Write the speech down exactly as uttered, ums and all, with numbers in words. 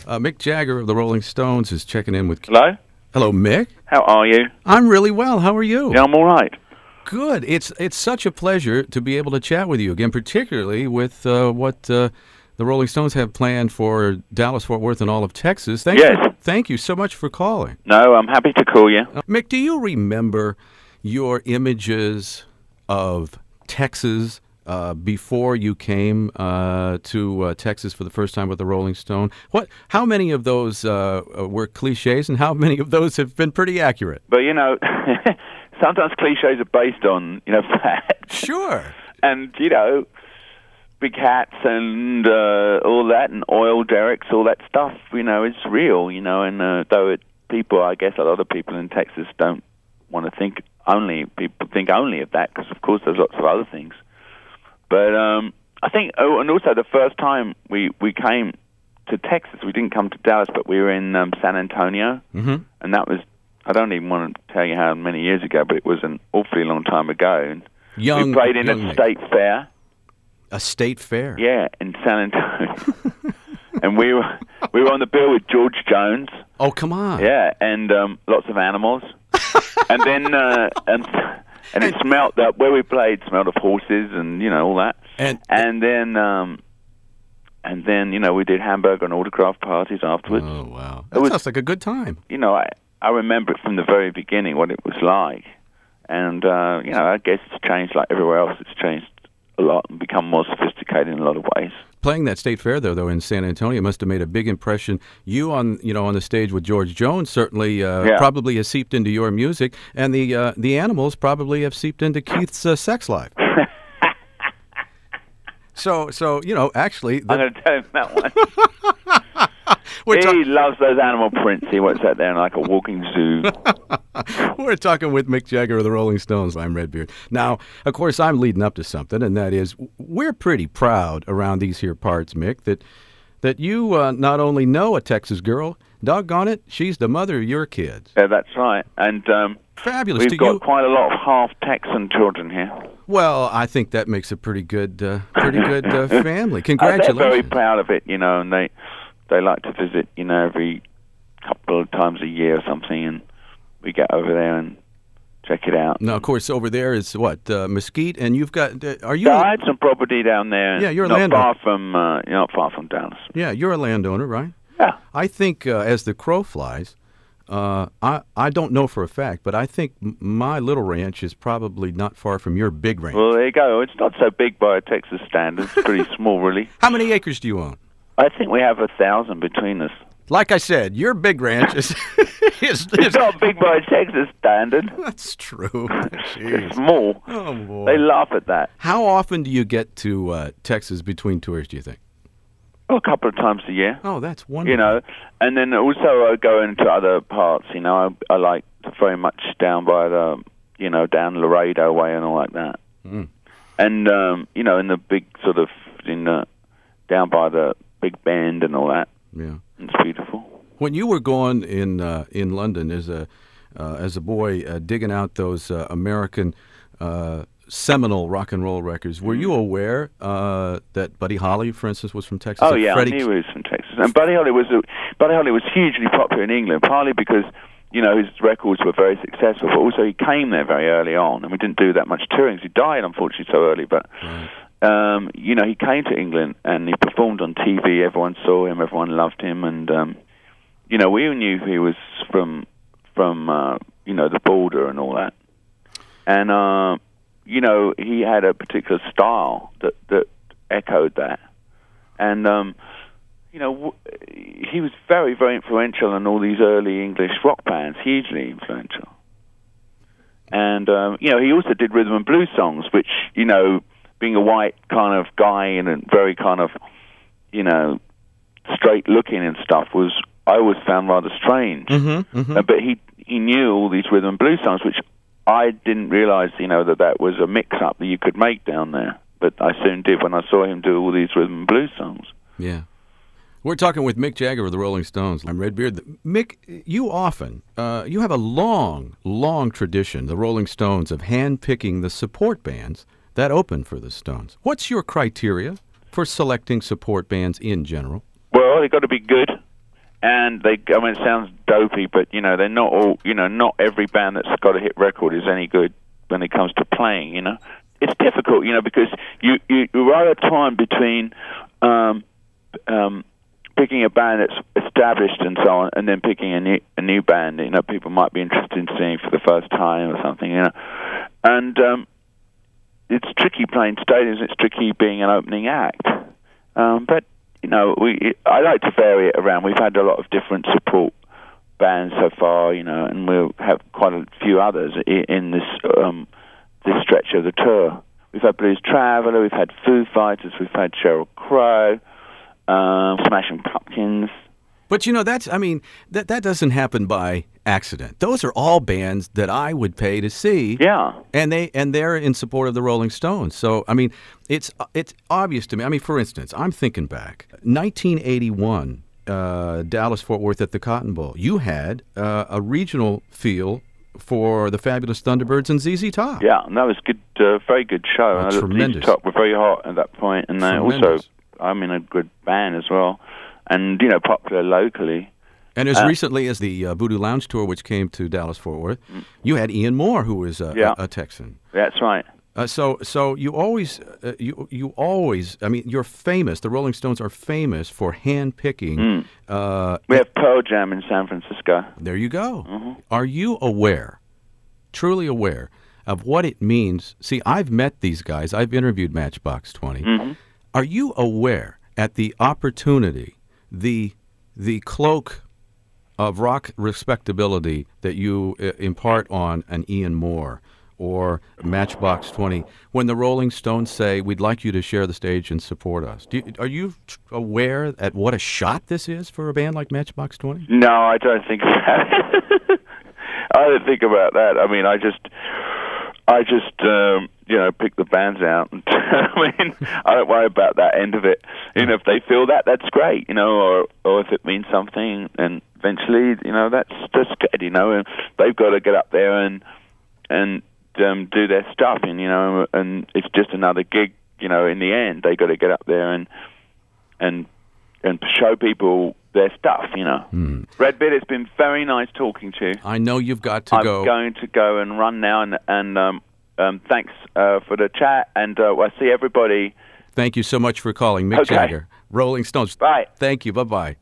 Uh, Mick Jagger of the Rolling Stones is checking in with... Hello? Hello, Mick. How are you? I'm really well. How are you? Yeah, I'm all right. Good. It's it's such a pleasure to be able to chat with you again, particularly with uh, what uh, the Rolling Stones have planned for Dallas, Fort Worth, and all of Texas. Thank Yes. You, thank you so much for calling. No, I'm happy to call you. Uh, Mick, do you remember your images of Texas uh, before you came uh, to uh, Texas for the first time with the Rolling Stone? What? How many of those uh, were cliches, and how many of those have been pretty accurate? But, you know, sometimes cliches are based on, you know, facts. Sure. And, you know, big hats and uh, all that, and oil derricks, all that stuff, you know, is real, you know, and uh, though it, people, I guess a lot of people in Texas don't want to think only, people think only of that, because, of course, there's lots of other things. But um, I think, oh, and also the first time we, we came to Texas, we didn't come to Dallas, but we were in um, San Antonio, mm-hmm. and that was, I don't even want to tell you how many years ago, but it was an awfully long time ago. And young, we played in young a Nick. state fair. A state fair? Yeah, in San Antonio. And we were we were on the bill with George Jones. Oh, come on. Yeah, and um, lots of animals. and then, uh, and... And it smelled that where we played smelled of horses and you know all that. And and then um, and then you know we did hamburger and autograph parties afterwards. Oh wow, that it was, sounds like a good time. You know, I I remember it from the very beginning what it was like, and uh, you know I guess it's changed like everywhere else. It's changed a lot and become more sophisticated in a lot of ways. Playing that state fair though, though in San Antonio must have made a big impression. You on you know on the stage with George Jones certainly uh, yeah. probably has seeped into your music, and the uh, the animals probably have seeped into Keith's uh, sex life. so so you know actually, the... I'm going to tell him that one. He talk- loves those animal prints. He wants that there like a walking zoo. We're talking with Mick Jagger of the Rolling Stones. I'm Redbeard. Now, of course, I'm leading up to something, and that is we're pretty proud around these here parts, Mick, that that you uh, not only know a Texas girl, doggone it, she's the mother of your kids. Yeah, that's right. And um, fabulous. we've to got you. quite a lot of half-Texan children here. Well, I think that makes a pretty good, uh, pretty good uh, family. Congratulations. They're very proud of it, you know, and they they like to visit, you know, every couple of times a year or something, and we get over there and check it out. Now, of course, over there is what uh, Mesquite, and you've got. Uh, are you? So I had some property down there. Yeah, you're a not landowner. far from, uh, you're not far from Dallas. Yeah, you're a landowner, right? Yeah. I think uh, as the crow flies, uh, I I don't know for a fact, but I think m- my little ranch is probably not far from your big ranch. Well, there you go. It's not so big by Texas standards. It's pretty small, really. How many acres do you own? I think we have a thousand between us. Like I said, your big ranch is is, It's is not big by Texas standard. That's true. It's Jeez. small. Oh boy. They laugh at that. How often do you get to uh, Texas between tours? Do you think? Oh, a couple of times a year. Oh, that's wonderful. You know, and then also I go into other parts. You know, I, I like very much down by the, you know, down Laredo way and all like that. Mm. And um, you know, in the big sort of in the down by the Big Bend and all that. Yeah. It's beautiful. When you were going in uh, in London as a uh, as a boy, uh, digging out those uh, American uh, seminal rock and roll records, were you aware uh, that Buddy Holly, for instance, was from Texas? Oh That yeah, Freddie... I knew he was from Texas. And Buddy Holly was a, Buddy Holly was hugely popular in England, partly because you know his records were very successful, but also he came there very early on, and we didn't do that much touring. He died unfortunately so early, but. Right. Um, you know, he came to England and he performed on T V. Everyone saw him. Everyone loved him, and um, you know, we knew he was from from uh, you know the border and all that. And uh, you know, he had a particular style that that echoed that. And um, you know, w- he was very very influential in all these early English rock bands. Hugely influential. And um, you know, he also did rhythm and blues songs, which you know. Being a white kind of guy and a very kind of, you know, straight looking and stuff was I always found rather strange. Mm-hmm, mm-hmm. Uh, but he he knew all these rhythm and blues songs, which I didn't realize, you know, that that was a mix-up that you could make down there. But I soon did when I saw him do all these rhythm and blues songs. Yeah. We're talking with Mick Jagger of the Rolling Stones. I'm Redbeard. Mick, you often, uh, you have a long, long tradition, the Rolling Stones, of hand-picking the support bands that open for the Stones. What's your criteria for selecting support bands in general? Well, they've got to be good. and they, I mean, it sounds dopey, but, you know, they're not all, you know, not every band that's got a hit record is any good when it comes to playing, you know. It's difficult, you know, because you, you, you are at a time between um, um, picking a band that's established and so on, and then picking a new, a new band, you know, people might be interested in seeing for the first time or something, you know. And um, it's tricky playing stadiums, it's tricky being an opening act. Um, but, you know, we I like to vary it around. We've had a lot of different support bands so far, you know, and we'll have quite a few others in, in this um, this stretch of the tour. We've had Blues Traveler, we've had Foo Fighters, we've had Sheryl Crow, um, Smashing Pumpkins. But, you know, that's, I mean, that that doesn't happen by accident. Those are all bands that I would pay to see. Yeah. And they and they're in support of the Rolling Stones. So, I mean, it's it's obvious to me. I mean, for instance, I'm thinking back. nineteen eighty-one, uh, Dallas-Fort Worth at the Cotton Bowl. You had uh, a regional feel for the Fabulous Thunderbirds and Z Z Top. Yeah, and that was good, uh, very good show. Oh, uh, tremendous. Z Z Top were very hot at that point, and they also, Tremendous. I mean, a good band as well. And, you know, popular locally. And as Uh, recently as the uh, Voodoo Lounge Tour, which came to Dallas-Fort Worth, you had Ian Moore, who was uh, Yeah. a, a Texan. That's right. Uh, so, so you always, uh, you you always, I mean, you're famous. The Rolling Stones are famous for handpicking. Mm. Uh, We have Pearl Jam in San Francisco. there you go. Mm-hmm. Are you aware, truly aware, of what it means? See, I've met these guys. I've interviewed Matchbox twenty. Mm-hmm. Are you aware at the opportunity, the the cloak of rock respectability that you uh, impart on an Ian Moore or Matchbox twenty, when the Rolling Stones say, we'd like you to share the stage and support us? Do you, are you t- aware at what a shot this is for a band like Matchbox twenty? No, I don't think about it. I don't think about that. I mean, I just, I just, um, you know, pick the bands out. And I mean, I don't worry about that end of it. You know, if they feel that, that's great. You know, or or if it means something, and eventually, you know, that's that's good. You know, and they've got to get up there and and um, do their stuff, and you know, and it's just another gig. You know, in the end, they got to get up there and and and show people their stuff, you know. Mm. Red Beard, it's been very nice talking to you. I know you've got to I'm go. going to go and run now, and, and um, um, thanks uh, for the chat, and uh, I'll see everybody. Thank you so much for calling. Mick Okay. Jagger, Rolling Stones. Bye. Thank you. Bye-bye.